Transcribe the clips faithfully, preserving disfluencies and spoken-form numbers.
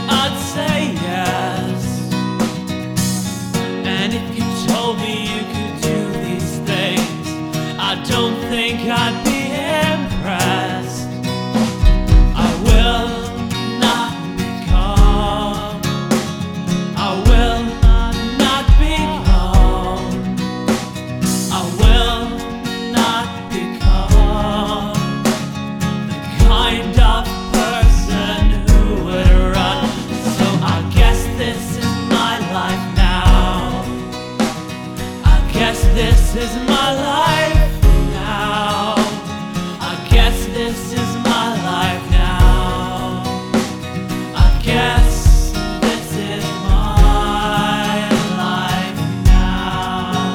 I'd say yes. And if you told me you could do these things, I don't think I'd be impressed. I will not be calm. I will not be calm. I will not become the kind of person who would run. So I guess this is my life now. I guess this is my life now. I guess this is my life now. I guess this is my life now.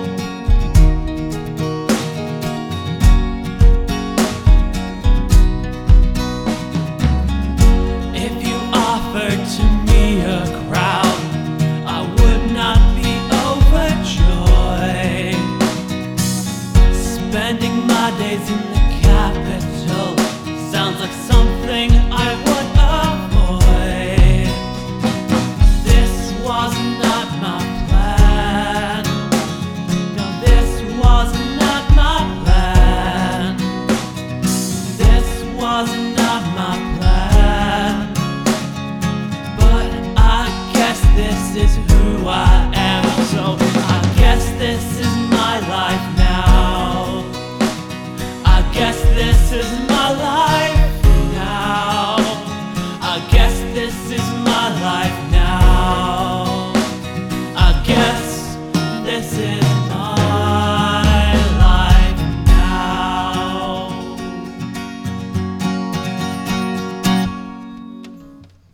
If you offered to me a crowd, I would not be overjoyed. Spending my days in the capital sounds like something I would avoid. This was not my plan. No, this was not my plan. This was not my plan. But I guess this is who I am. So I guess this is my life now. I guess this is my life now. I guess this is my life now.